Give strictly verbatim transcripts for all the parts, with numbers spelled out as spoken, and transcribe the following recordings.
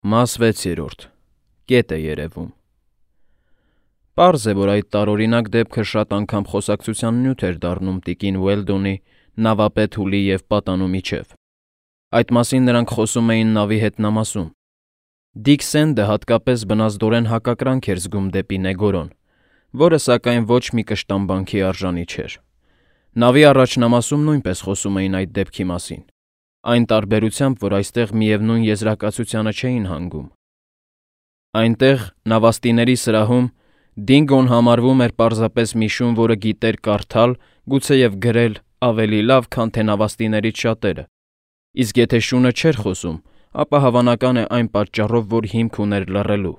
Մաս վեցերորդ. Կետ է երևում։ Պարզ է, որ այդ տարօրինակ դեպքը շատ անգամ խոսակցության նյութ էր դառնում տիկին Ուելդոնի, նավապետ Հուլի և պատանու միջև։ Այդ մասին նրանք խոսում էին նավի հետնամասում։ Դիկ Սենդը հատկապես բնազդորեն հակակրանք էր զգում դեպի Նեգորոն, որը սակայն ոչ մի կշտամբանքի արժանի չէր։ Նավի առաջնամասում նույնպես խոսում էին այդ դեպքի մասին, այն տարբերությամբ, որ այստեղ միևնույն եզրակացությանը չէին հանգում։ Այնտեղ, նավաստիների սրահում, Դինգոն համարվում էր պարզապես մի շուն, որը գիտեր կարդալ, գուցեև գրել ավելի լավ, քան թե նավաստիներից շատերը, իսկ եթե շունը չէր խոսում, ապա հավանական է այն պատճառով, որ հիմք ուներ լռելու։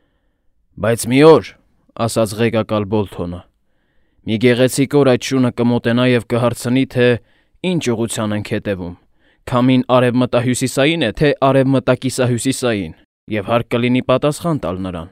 «Բայց մի օր,» ասաց ղեկակալ Բոլթոնը, «մի գեղեցիկ օր այդ շունը կմոտենա և կհարցնի, թե ինչ ուղղության ենք հետևում, քամին արևմտահյուսիսային է, թե արևմտակիսահյուսիսային, և հարկ կլինի պատասխան տալ նրան»։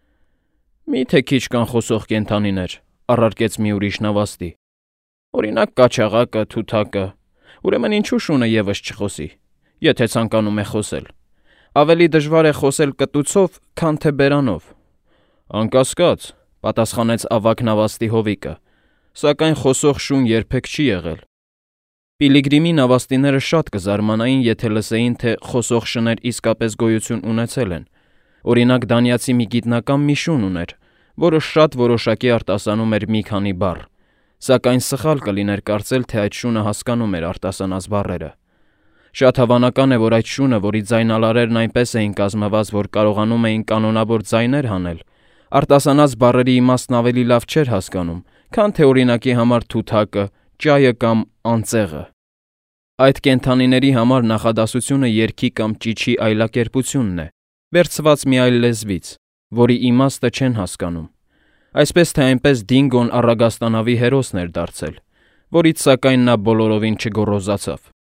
«Մի՞թե քիչ կան խոսող կենդանիներ,» առարկեց մի ուրիշ նավաստի, «օրինակ կաչաղակը, թութակը, ուրեմն ինչու շունը ևս չխոսի, եթե ցանկանում է խոսել։ Ավելի դժվար է խոսել կտուցով, քան թե բերանով»։ «Անկասկած,» պատասխանեց ավագ նավաստի Հովիկը, «սակայն խոսող շուն երբեք չի եղել»։ Պիլիգրիմի նավաստիները շատ կզարմանային, եթե լսեին, թե խոսող շներ իսկապես գոյություն ունեցել են։ Օրինակ, դանիացի մի գիտնական մի շուն ուներ, որը շատ որոշակի արտասանում էր մի քանի բառ, սակայն սխալ կլիներ կարծել, թե այդ շունը հասկանում էր արտասանած բառերը։ Շատ հավանական է, որ այդ շունը, որի ձայնալարերն այնպես էին կազմված, որ կարողանում էին կանոնավոր ձայներ հանել, արտասանած բառերի իմաստն ավելի լավ չէր հասկանում, քան թե օրինակի համար թութակը, ճայը կամ անծեղը։ Այդ կենդանիների համար նախադասությունը երգի կամ ճիչի այլակերպությունն է, վերցված մի այլ լեզվից, որի իմաստը չեն հասկանում։ Այսպես թե այնպես Դինգոն առագաստանավի հերոսն էր դարձել, որից սակայն նա բոլորովին չգոռոզացավ։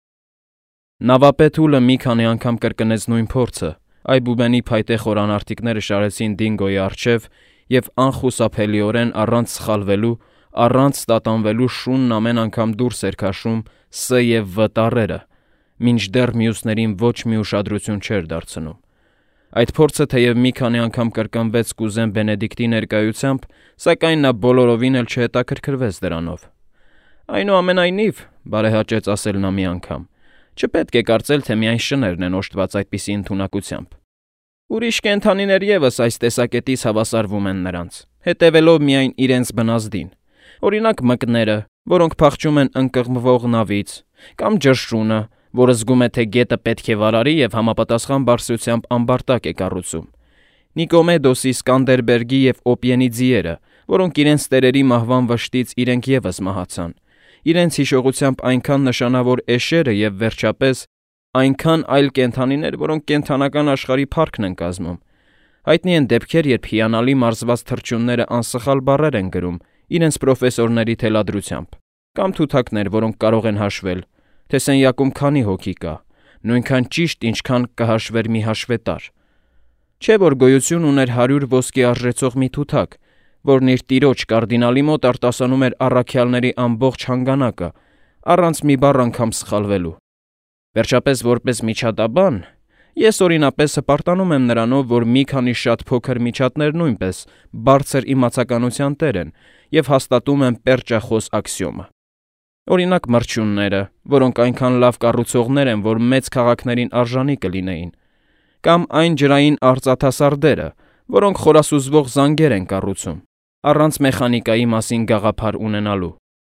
Նավապետ Հուլը մի քանի անգամ կրկնեց նույն փորձը, այբուբենի փայտե խորանարդիկները շարեցին Դինգոյի առջև և անխուսափելիորեն, առանց սխալվելու, առանց տատանվելու շունն ամեն անգամ դուրս էր քաշում Ս և Վ տառերը, մինչդեռ մյուսներին ոչ մի ուշադրություն չէր դարձնում։ Այդ փորձը թեև մի քանի անգամ կրկնվեց կուզեն Բենեդիկտի ներկայությամբ, սակայն նա բոլորովին էլ չհետաքրքրվեց դրանով։ «Այնուամենայնիվ,» բարեհաճեց ասել նա մի անգամ, «չպետք է կարծել, թե միայն շներն են օժտված այդպիսի ընդունակությամբ։ Ուրիշ կենդանիներ ևս այս տեսակետից հավասարվում են նրանց, հետևելով միայն իրենց բնազդին, օրինակ մկները, որոնք փախչում են ընկղմվող նավից, կամ ջրշունը, որը զգում է, թե գետը պետք է վարարի և համապատասխան բարձրությամբ ամբարտակ է կառուցում, Նիկոմեդոսի, Սկանդերբերգի և Օպիենի ձիերը, որոնք իրենց տերերի մահվան վշտից իրենք ևս մահացան, իրենց հիշողությամբ այնքան նշանավոր էշերը և, վերջապես, այնքան այլ կենդանիներ, որոնք կենդանական աշխարհի փառքն են կազմում։ Հայտնի են դեպքեր, երբ հիանալի մարզված թռչունները անսխալ բառեր են գրում իրենց պրոֆեսորների թելադրությամբ, կամ թութակներ, որոնք կարող են հաշվել, թե սենյակում քանի հոգի կա, նույնքան ճիշտ, ինչքան կհաշվեր մի հաշվետար։ Չէ՞ որ գոյություն ուներ հարյուր ոսկի արժեցող մի թութակ, որն իր տիրոջ կարդինալի մոտ արտասանում էր առաքյալների ամբողջ հանգանակը, առանց մի բառ անգամ սխալվելու։ Վերջապես, որպես միջատաբան, ես օրինապես հպարտանում եմ նրանով, որ մի քանի շատ փոքր միջատներ նույնպես բարձր իմացականության տեր են և հաստատում են պերճախոս աքսիոմը։ Օրինակ մրջյունները, որոնք այնքան լավ կառուցողներ են, որ մեծ քաղաքներին արժանի կլինեին, կամ այն ջրային արծաթասարդերը, որոնք խորասուզվող զանգեր են կառուցում, առանց մեխանիկայի մասին գաղափար ունենալու,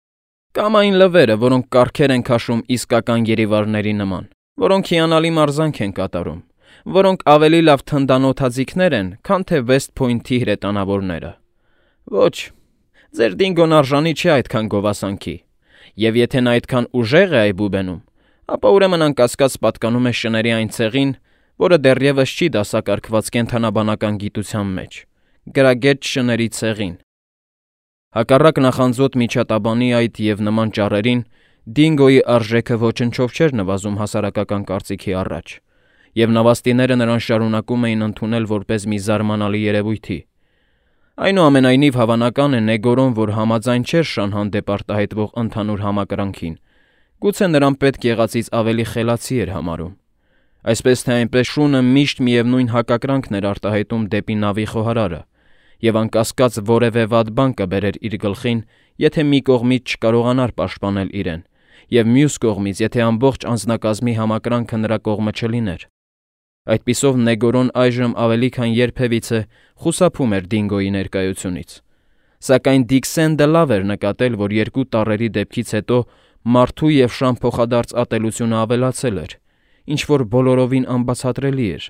կամ այն լվերը, որոնք կառքեր են քաշում իսկական երիվարների նման, որոնք հիանալի մարզանք են կատարում, որոնք ավելի լավ թնդանոթաձիգներ են, քան թե Վեսթ Փոյնթի հրետանավորները։ Ոչ, ձեր Դինգոն արժանի չէ այդքան գովասանքի, և եթե նա այդքան ուժեղ է այբուբենում, ապա ուրեմն անկասկած պատկանում է շների այն ցեղին, որը դեռևս չի դասակարգված կենդանաբանական գիտության մեջ, գրագետ շների ցեղին։ Հակառակ նախանձոտ միջատաբանի այդ և նման ճառերին, Դինգոյի արժեքը ոչնչով չէր նվազում հասարակական կարծիքի առաջ, և նավաստիները նրան շարունակում էին ընդունել որպես մի զարմանալի երևույթի։ Այնուամենայնիվ հավանական է Նեգորոն, որ համաձայն չէր շան հանդեպ արտահայտվող ընդհանուր համակրանքին, գուցե նրան պետք եղածից ավելի խելացի էր համարում։ Այսպես թե այնպես շունը միշտ միևնույն հակակրանքն էր արտահայտում դեպի նավի խոհարարը, եւ անկասկած որևէ վատ բան կբերեր իր գլխին, եթե մի կողմից չկարողանար պաշտպանել իրեն, եւ մյուս կողմից, եթե ամբողջ անձնակազմի համակրանքը նրա կողմը չլիներ։ Այդպիսով Նեգորոն այժմ ավելի քան երբևիցե խուսափում էր Դինգոյի ներկայությունից։ Սակայն Դիքսենդը լավ էր նկատել, որ երկու տառերի դեպքից հետո մարդու եւ շան փոխադարձ ատելությունը ավելացել էր, ինչ որ բոլորովին անբացատրելի էր։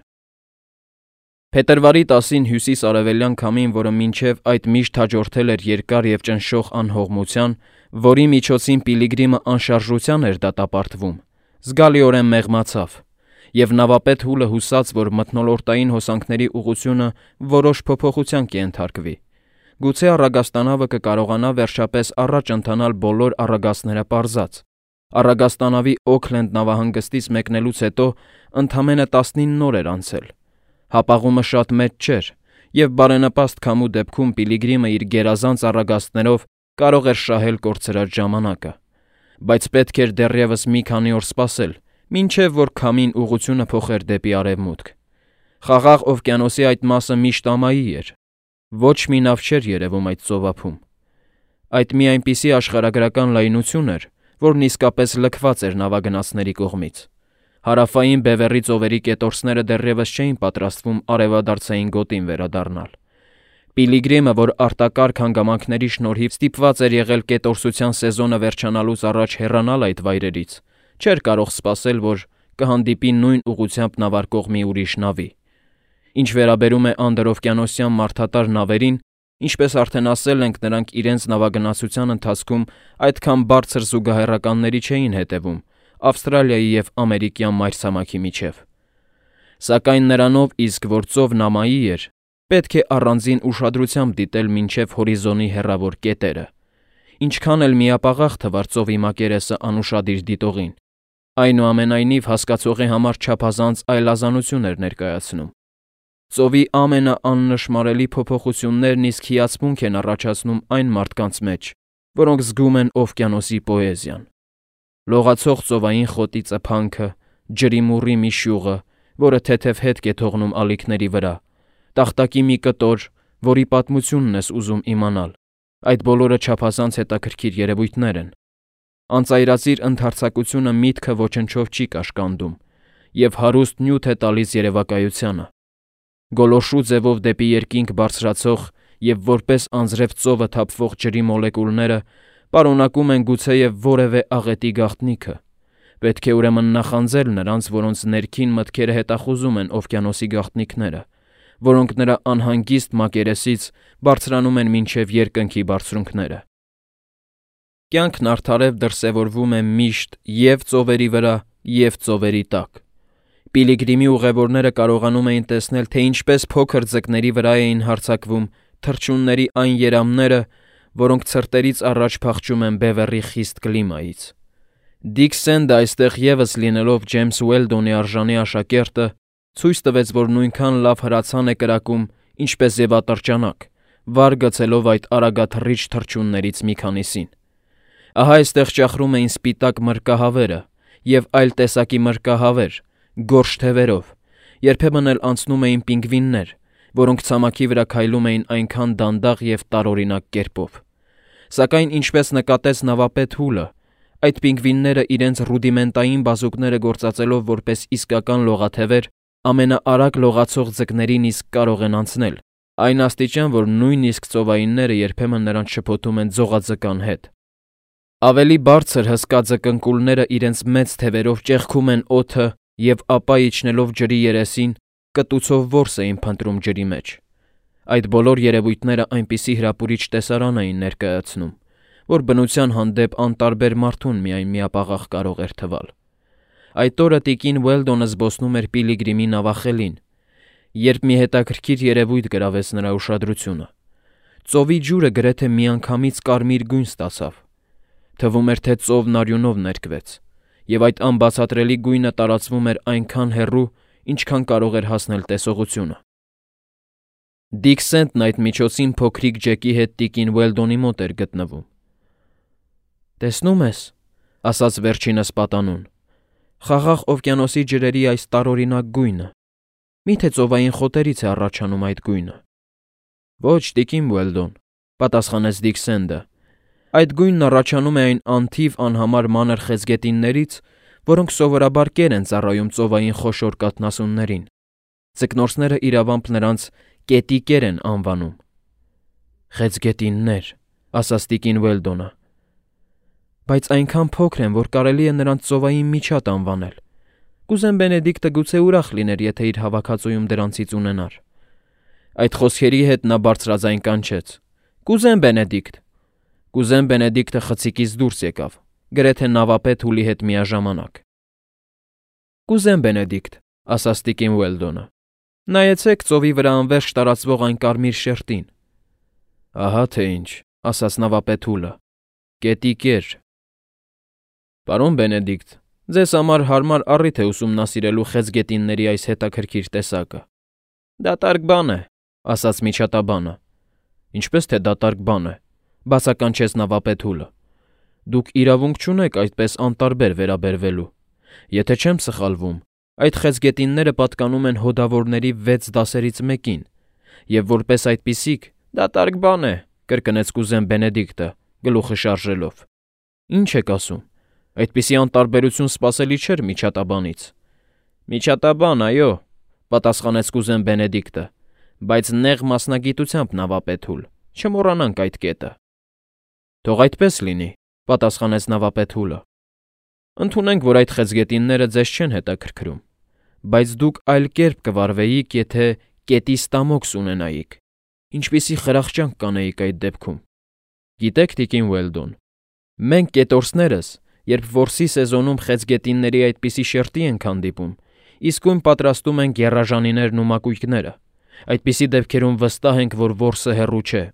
Փետրվարի տասին հյուսիս-արևելյան քամին, որը մինչև այդ միշտ հաջորդել էր երկար եւ ճնշող անհողմության, որի միջոցին Պիլիգրիմը անշարժության էր դատապարտվում, զգալիորեն մեղմացավ, եւ նավապետ Հուլը հուսաց, որ մթնոլորտային հոսանքների ուղղությունը որոշ փոփոխության կենթարկվի։ Գուցե առագաստանավը կկարողանա վերջապես առաջ ընթանալ բոլոր առագաստները պարզած։ Առագաստանավի Օքլենդ նավահանգստից մեկնելուց հետո ընդամենը տասնինը օր էր անցել։ Հապաղումը շատ մեծ չէր, եւ բարենպաստ քամու դեպքում Պիլիգրիմը իր գերազանց առագաստներով կարող էր շահել կորցրած ժամանակը։ Բայց պետք էր դեռևս մի քանի օր սպասել, մինչև որ քամին ուղղությունը փոխեր դեպի արևմուտք։ Խաղաղ օվկիանոսի այդ մասը միշտ ամայի էր։ Ոչ մի նավ չէր երևում այդ ծովափում։ Այդ մի այնպիսի աշխարհագրական լայնություն էր, որն իսկապես լքված էր նավագնացների կողմից։ Հարավային Բևեռի ծովերի կետորսները դեռևս չէին պատրաստվում արևադարձային գոտին վերադառնալ։ Պիլիգրիմը, որ արտակարգ հանգամանքների շնորհիվ ստիպված էր եղել կետորսության սեզոնը վերջանալուց առաջ հեռանալ այդ վայրերից, չէր կարող սպասել, որ կհանդիպի նույն ուղղությամբ նավարկող մի ուրիշ նավի։ Ինչ վերաբերում է անդրօվկիանոսյան մարդատար նավերին, ինչպես արդեն ասել ենք, նրանք իրենց նավագնացության ընթացքում այդքան բարձր զուգահեռականների չէին հետևում Ավստրալիայի եւ ամերիկյան մայրցամաքի միջև։ Սակայն նրանով իսկ որ ծովն ամայի էր, պետք է առանձին ուշադրությամբ դիտել մինչև հորիզոնի հեռավոր կետերը։ Ինչքան էլ միապաղաղ թվար ծովի մակերեսը անուշադիր դիտողին, այնուամենայնիվ հասկացողի համար չափազանց այլազանություն էր ներկայացնում։ Ծովի ամենաաննշմարելի փոփոխություններն իսկ հիացմունք են առաջացնում այն մարդկանց մեջ, որոնք զգում են օվկիանոսի պոեզիան։ Լողացող ծովային խոտի ծփանքը, ջրի մուռի մի շյուղը, որը թեթև հետք է թողնում ալիքների վրա, տախտակի մի կտոր, որի պատմությունն ես ուզում իմանալ, այդ բոլորը չափազանց հետաքրքիր երևույթներ են։ Անծայրածիր ընդարձակությունը միտքը ոչնչով չի կաշկանդում եւ հարուստ նյութ է տալիս երևակայությանը։ Գոլորշու ձևով դեպի երկինք բարձրացող եւ որպես անձրև ծովը թափվող ջրի մոլեկուլները պարունակում են գուցեև որևէ աղետի գաղտնիքը։ Պետք է ուրեմն նախանձել նրանց, որոնց ներքին մտքերը հետախուզում են օվկիանոսի գաղտնիքները, որոնք նրա անհանգիստ մակերեսից բարձրանում են մինչև երկնքի բարձրունքները։ Կյանքն արդարև դրսևորվում է միշտ եւ ծովերի վրա, եւ ծովերի տակ։ Պիլիգրիմի ուղևորները կարողանում էին տեսնել, թե ինչպես փոքր ձկների վրա էին հարձակվում թռչունների այն երամները, որոնք ցրտերից առաջ փախչում են Բևեռի խիստ կլիմայից։ Դիքսենդը այստեղ ևս լինելով Ջեյմս Ուելդոնի արժանի աշակերտը, ցույց տվեց, որ նույնքան լավ հրացան է կրակում, ինչպես եւ ատրճանակ, վար գցելով այդ արագաթռիչ թռչուններից մի քանիսին։ Ահա այստեղ ճախրում էին սպիտակ մրրկահավերը եւ այլ տեսակի մրրկահավեր, գորշ թևերով, երբեմն էլ անցնում էին պինգվիններ, որոնք ցամաքի վրա քայլում էին այնքան դանդաղ եւ տարօրինակ կերպով։ Սակայն ինչպես նկատեց նավապետ Հուլը, այդ պինգվինները իրենց ռուդիմենտային բազուկները գործածելով որպես իսկական լողաթևեր, ամենաարագ լողացող ձկներին իսկ կարող են անցնել, այն աստիճան, որ նույնիսկ ծովայինները երբեմն նրանց շփոթում են ձողաձկան հետ։ Ավելի բարձր հսկա ձկնկուլները իրենց մեծ թևերով ճեղքում են օդը եւ ապա իջնելով ջրի երեսին կտուցով որս էին փնտրում ջրի մեջ։ Այդ բոլոր երևույթները այնպիսի հրապուրիչ տեսարան էին ներկայացնում, որ բնության հանդեպ անտարբեր մարդուն միայն միապաղաղ կարող էր թվալ։ Այդ օրը տիկին Ուելդոնը զբոսնում էր Պիլիգրիմի նավախելին, երբ մի հետաքրքիր երևույթ գրավեց նրա ուշադրությունը։ Ծովի ջուրը գրեթե միանգամից կարմիր գույն ստացավ։ Թվում էր, թե ծովն արյունով ներկվեց, եւ այդ անբացատրելի գույնը տարածվում էր այնքան հեռու, ինչքան կարող էր հասնել տեսողությունը։ Դիքսենդն այդ միջոցին փոքրիկ Ջեկի հետ տիկին Ուելդոնի մոտ էր գտնվում։ «Տեսնում ես», ասաց վերջինս պատանուն, Խաղաղ օվկիանոսի ջրերի այս տարօրինակ գույնը։ Միթե ծովային խոտերից է առաջանում այդ գույնը։ Ոչ, տիկին Ուելդոն, պատասխանեց Դիքսենդը։ Այդ գույնն առաջանում է այն անթիվ անհամար մանր խեցգետիններից, որոնք սովորաբար կեր են ծառայում ծովային խոշոր կաթնասուններին։ Ձկնորսները իրավամբ նրանց կետիկեր են անվանում։ Խեցգետիններ, ասաց տիկին Ուելդոնը։ Բայց այնքան փոքր են, որ կարելի է նրանց ծովային միջատ անվանել։ Կուզեն Բենեդիկտը գուցե ուրախ լիներ, եթե իր հավաքածուում դրանցից ունենար։ Այդ խոսքերի հետ նա բարձրաձայն կանչեց. Կուզեն Բենեդիկտ։ Կուզեն Բենեդիկտը խցիկից դուրս եկավ, գրեթե նավապետ Հուլի հետ միաժամանակ։ Կուզեն Բենեդիկտ, ասաց տիկին Ուելդոնը։ Նայեցեք ծովի վրա անվերջ տարածվող այն կարմիր շերտին։ Ահա թե ինչ, ասաց նավապետ Հուլը։ Կետիկեր։ Պարոն Բենեդիկտ, ձեզ համար հարմար առիթ է ուսումնասիրելու խեցգետինների այս հետաքրքիր տեսակը։ Դատարկ բան է, ասաց միջատաբանը։ Ինչպես թե դատարկ բան է, բացականչեց նավապետ Հուլը։ Դուք իրավունք չունեք այդպես անտարբեր վերաբերվելու։ Եթե չեմ սխալվում, այդ խեցգետինները պատկանում են հոդավորների վեց դասերից մեկին, եւ որպես այդպիսիք դատարկ բան է, կրկնեց կուզեն Բենեդիկտը, գլուխը շարժելով։ Ինչ եք ասում։ Այդպիսի անտարբերություն սպասելի չէր միջատաբանից։ Միջատաբան, այո, պատասխանեց կուզեն Բենեդիկտը, բայց նեղ մասնագիտությամբ նավապետ Հուլ, չմոռանանք այդ կետը։ Թող այդպես լինի, պատասխանեց նավապետ Հուլը։ Ընդունենք, որ այդ խեցգետինները ձեզ չեն հետաքրքրում, բայց դուք այլ կերպ կվարվեիք, եթե կետի ստամոքս ունենայիք։ Ինչպիսի խրախճանք կանեիք այդ դեպքում։ Գիտեք, տիկին Ուելդոն, մենք կետորսներս, երբ որսի սեզոնում խեցգետինների այդպիսի շերտի ենք հանդիպում, իսկույն պատրաստում ենք եռաժանիներն ու մակույկները։ Այդպիսի դեպքերում վստահ ենք, որ որսը հեռու չէ։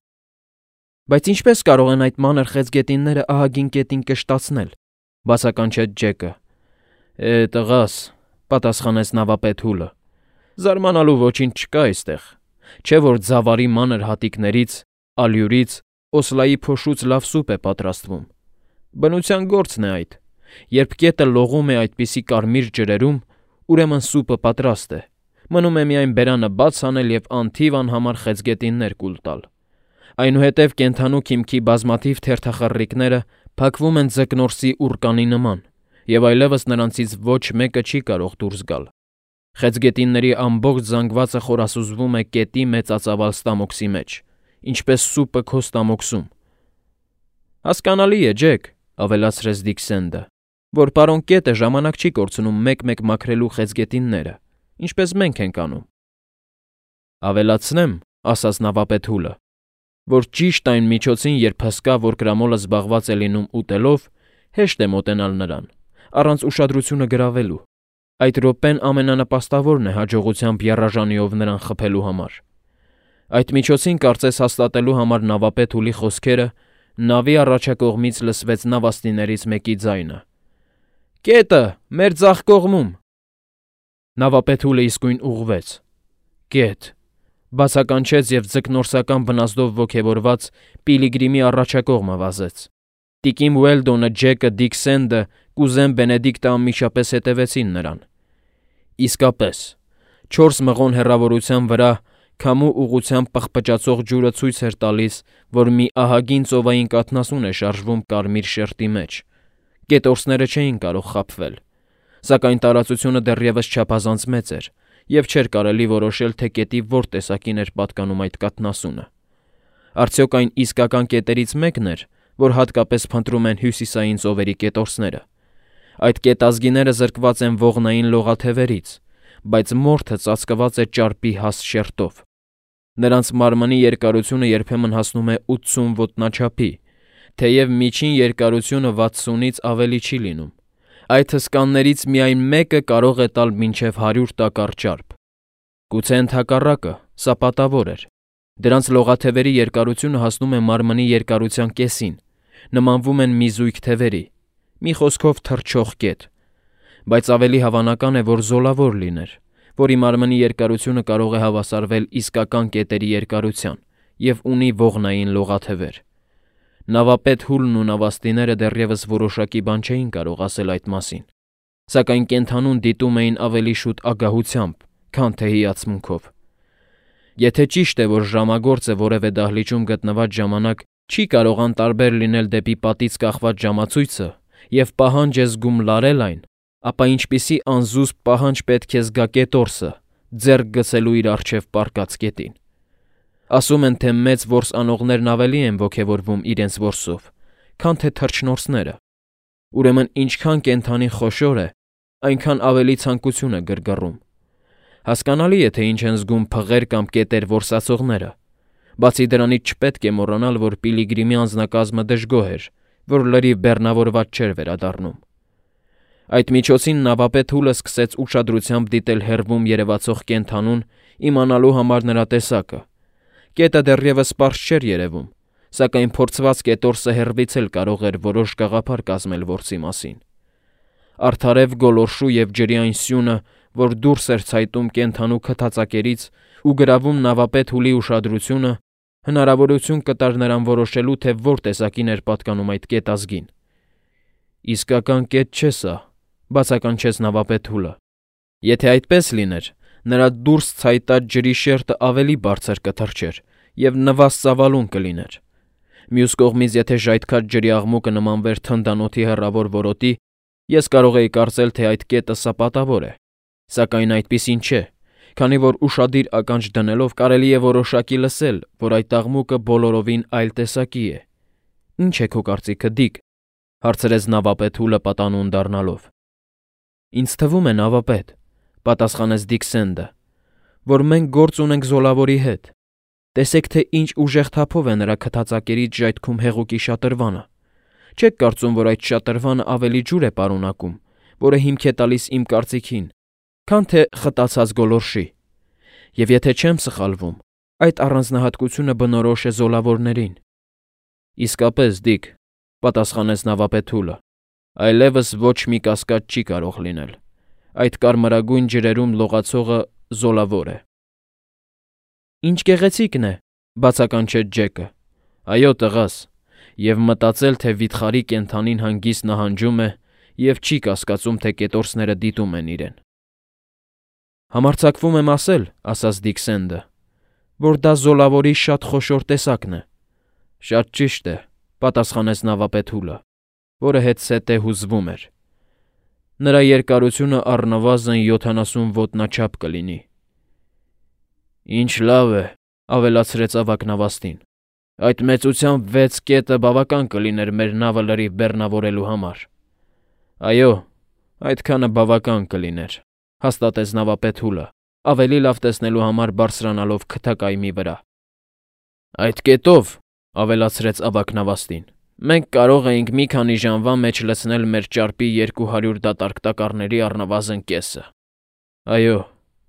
Բայց ինչպես կարող են այդ մանր խեցգետինները ահագին կետին կշտացնել, բացականչեց Ջեկը։ Է, տղաս, պատասխանեց նավապետ Հուլը։ Զարմանալու ոչինչ չկա այստեղ։ Չէ որ ձավարի մանր հատիկներից, ալյուրից, օսլայի փոշուց լավ սուպ է պատրաստվում։ Բնության գործն է այդ։ Երբ կետը լողում է այդպիսի կարմիր ջրերում, ուրեմն սուպը պատրաստ է։ Մնում է միայն բերանը բաց անել եւ անթիվ անհամար խեցգետիններ կուլ տալ։ Այնուհետև կենդանու քիմքի բազմաթիվ թերթախռռիկները փակվում են ձկնորսի ուրկանի նման, եւ այլևս նրանցից ոչ մեկը չի կարող դուրս գալ։ Խեցգետինների ամբողջ զանգվածը խորասուզվում է կետի մեծածավալ ստամոքսի մեջ, ինչպես սուպը քո ստամոքսում։ Հասկանալի է, Ջեք, ավելացրեց Դիքսենդը, որ պարոն կետը ժամանակ չի կորցնում մեկ-մեկ մաքրելու խեցգետինները, ինչպես մենք ենք անում։ Ավելացնեմ, ասաց նավապետ Հուլը, որ ճիշտ այն միջոցին, երբ հսկա, որ կրամոլը զբաղված է լինում ուտելով, հեշտ է մոտենալ նրան, առանց ուշադրությունը գրավելու։ Այդ րոպեն ամենանպաստավորն է հաջողությամբ եռաժանիով նրան խփելու համար։ Այդ միջոցին կարծես հաստատելու համար նավապետ Հուլի խոսքերը նավի առաջակողմից լսվեց նավաստիներից մեկի ձայնը. Կետը, մեր ձախ կողմում։ Նավապետ Հուլը իսկույն ուղղվեց։ Կետ, բացականչեց եւ ձկնորսական բնազդով ոգևորված Պիլիգրիմի առաջակողմը վազեց։ Տիկին Ուելդոնը, Ջեկը, Դիքսենդը, կուզեն Բենեդիկտը անմիջապես հետևեցին նրան։ Իսկապես, չորս մղոն հեռավորության վրա քամու ուղղությամբ պղպջացող ջուրը ցույց էր տալիս, որ մի ահագին ծովային կաթնասուն է շարժվում կարմիր շերտի մեջ։ Կետորսները չէին կարող խաբվել, սակայն տարածությունը դեռևս չափազանց մեծ էր, եւ չէր կարելի որոշել, թե կետի որ տեսակին էր պատկանում այդ կաթնասունը։ Արդյոք այն իսկական կետերից մեկն էր, որ հատկապես փնտրում են հյուսիսային ծովերի կետորսները։ Այդ կետազգիները զրկված են ողնային լողաթևերից, բայց մորթը ծածկված է ճարպի հաստ շերտով։ Նրանց մարմնի երկարությունը երբեմն հասնում է ութսուն ոտնաչափի, թեև միջին երկարությունը վաթսունից ավելի չի լինում։ Այդ հսկաններից միայն մեկը կարող է տալ մինչև հարյուր տակառ ճարպ։ Գուցե ընդհակառակը, սա պատավոր էր։ Դրանց լողաթևերի երկարությունը հասնում է մարմնի երկարության կեսին, նմանվում են մի զույգ թևերի, մի խոսքով թռչող կետ, բայց ավելի հավանական է, որ զոլավոր լիներ, որի մարմնի երկարությունը կարող է հավասարվել իսկական կետերի երկարության և ունի ողնային լողաթևեր։ Նավապետ Հուլն ու նավաստիները դեռևս որոշակի բան չէին կարող ասել այդ մասին, սակայն կենդանուն դիտում էին ավելի շուտ ագահությամբ, քան թե հիացմունքով։ Եթե ճիշտ է, որ ժամագործը որևէ դահլիճում գտնված ժամանակ չի կարող անտարբեր լինել դեպի պատից կախված ժամացույցը և պահանջ է զգում լարել այն, ապա ինչպիսի անզուսպ պահանջ պետք է զգա կետորսը, ձեռք գցելու իր առջև պառկած կետին։ Ասում են, թե մեծ որս անողներն ավելի են ոգևորվում իրենց որսով, քան թե թռչնորսները։ Ուրեմն ինչքան կենդանին խոշոր է, այնքան ավելի ցանկություն է գրգռում։ Հասկանալի է, թե ինչ են զգում փղեր կամ կետեր որսացողները։ Բացի դրանից չպետք է մոռանալ, որ Պիլիգրիմի անձնակազմը դժգոհ էր, որ լրիվ բեռնավորված չէր վերադառնում։ Այդ միջոցին նավապետ Հուլը սկսեց ուշադրությամբ դիտել հեռվում երևացող կենդանուն, իմանալու համար նրա տեսակը։ Կետը դեռևս պարզ չէր երևում, սակայն փորձված կետորսը հեռվից էլ կարող էր որոշ գաղափար կազմել որսի մասին։ Արդարև գոլորշու և ջրի այն սյունը, որ դուրս էր ցայտում կենդանու քթածակերից ու գրավում նավապետ Հուլի ուշադրությունը, հնարավորություն կտար նրան որոշելու, թե որ տեսակին էր պատկանում այդ կետազգին։ «Իսկական կետ չէ սա», բացականչեց նավապետ Հուլը։ Եթե այդպես լիներ, նրա դուրս ցայտած ջրի շերտը ավելի բարձր կթռչեր և նվազ ծավալուն կլիներ։ Մյուս կողմից, եթե ժայթքած ջրի աղմուկը նմանվեր թնդանոթի հեռավոր որոտի, ես կարող էի կարծել, թե այդ կետը սապատավոր է, սակայն այդպիսին չէ, քանի որ ուշադիր ականջ դնելով կարելի է որոշակի լսել, որ այդ աղմուկը բոլորովին այլ տեսակի է։ «Ինչ է քո կարծիքը, Դիկ», հարցրեց նավապետ Հուլը պատանուն դառնալով։ «Ինձ թվում է, նավապետ», պատասխանեց Դիքսենդը, «որ մենք գործ ունենք զոլավորի հետ։ Տեսեք, թե ինչ ուժեղ թափով է նրա քթածակերից ժայթքում հեղուկի շատրվանը։ Չեք կարծում, որ այդ շատրվանը ավելի ջուր է պարունակում, որը հիմք է տալիս իմ կարծիքին, քան թե խտացած գոլորշի։ Եվ եթե չեմ սխալվում, այդ առանձնահատկությունը բնորոշ է զոլավորներին»։ «Իսկապես, Դիկ», պատասխանեց նավապետ Հուլը, «այլևս ոչ մի կասկած չի կարող լինել։ Այդ կարմրագույն ջրերում լողացողը զոլավոր է»։ «Ինչ գեղեցիկն է», բացականչեց Ջեկը։ «Այո, տղաս, և մտածել, թե վիթխարի կենդանին հանգիստ նահանջում է և չի կասկածում, թե կետորսները դիտում են իրեն»։ «Համարձակվում եմ ասել, — ասաց Դիքսենդը, — որ դա զոլավորի շատ խոշոր տեսակն է»։ «Շատ ճիշտ է», — պատասխանեց նավապետ Հուլը, որը հետզհետե հուզվում էր։ «Նրա երկարությունը առնվազն յոթանասուն ոտնաչափ կլինի»։ «Ինչ լավ է», — ավելացրեց ավագ նավաստին։ «Այդ մեծությամբ վեց կետը բավական կլիներ մեր նավը լրիվ բեռնավորելու համար»։ «Այո, այդքանը բավական կլիներ», — հաստատեց նավապետ Հուլը, ավելի լավ տեսնելու համար բարձրանալով քթակայմի վրա։ «Այդ կետով», — ավելացրեց ավագ նավաստին, «մենք կարող էինք մի քանի ժամվա մեջ լցնել մեր ճարպի երկու հարյուր դատարկ տակառների առնվազն կեսը»։ «Այո,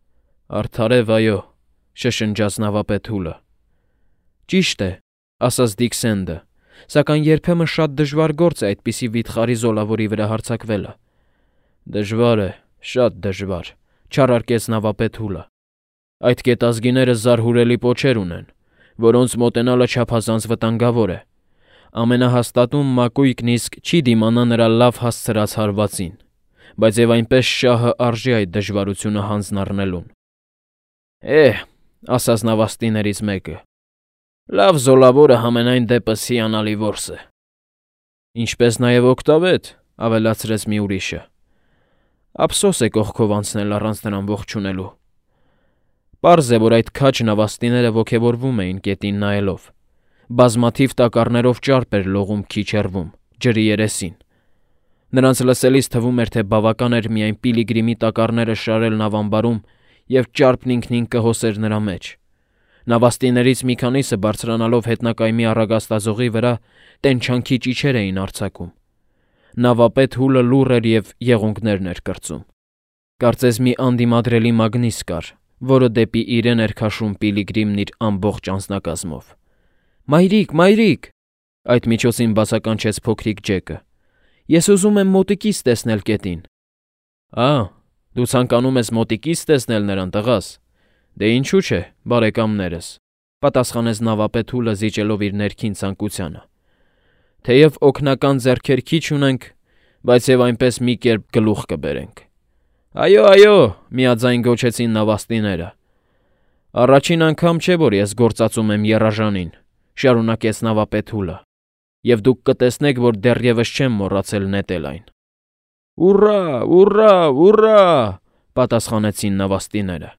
արդարև այո», — շշնջաց նավապետ Հուլը։ «Ճիշտ է», — ասաց Դիքսենդը, «սակայն երբեմն շատ դժվար գործ է այդպիսի վիթխարի զոլավորի վրա հարձակվելը»։ «Դժվար է, շատ դժվար», — չարարկեց նավապետ Հուլը։ «Այդ կետազգիները զարհուրելի պոչեր ունեն, որոնց մոտենալը չափազանց վտանգավոր է։ Ամենահաստատուն մակույկն իսկ չի դիմանա նրա լավ հասցրած հարվածին, բայց և այնպես շահը արժի այդ դժվարությունը հանձն առնելուն»։ «Էհ», — ասաց նավաստիներից մեկը, «լավ զոլավորը համենայն դեպս հիանալի որս է»։ «Ինչպես նաև օգտավետ», — ավելացրեց մի ուրիշը։ «Ափսոս է կողքով անցնել առանց նրան ողջունելու»։ Պարզ է, որ այդ քաջ նավաստիները ոգևորվում էին կետին նայելով։ Բազմաթիվ տակառներով ճարպ էր լողում քիչ հեռվում, ջրի երեսին։ Նրանց լսելիս թվում էր, թե բավական էր միայն Պիլիգրիմի տակառները շարել նավամբարում, և ճարպն ինքնին կհոսեր նրա մեջ։ Նավաստիներից մի քանիսը բարձրանալով հետնակայմի առագաստազողի վրա տենչանքի ճիչեր էին արձակում։ Նավապետ Հուլը լուռ էր և եղունգներն էր կրծում։ Կարծես մի անդիմադրելի մագնիս կար, որը դեպի իրեն էր քաշում Պիլիգրիմն իր ամբողջ անձնակազմով։ «Մայրիկ, մայրիկ», — այդ միջոցին բացականչեց փոքրիկ Ջեկը, «ես ուզում եմ մոտիկից տեսնել կետին»։ «Ա, դու ցանկանում ես մոտիկից տեսնել նրան, տղաս։ Դե ինչու՞ չէ, բարեկամներս», — պատասխանեց նավապետ Հուլը զիջելով իր ներքին ցանկությանը։ «Թեև օգնական ձեռքեր քիչ ունենք, բայց եւ այնպես մի կերպ գլուխ կբերենք։ Այո, այո, միաձայն գոչեցին նավաստիները։ Առաջին անգամ չէ, որ ես գործածում եմ եռաժանին, շարունակեց նավապետուլը, եւ դուք կտեսնեք, որ դեռևս չեմ մոռացել նետել այն։ Ուռա, ուռա, ուռա, պատասխանեցին նավաստիները։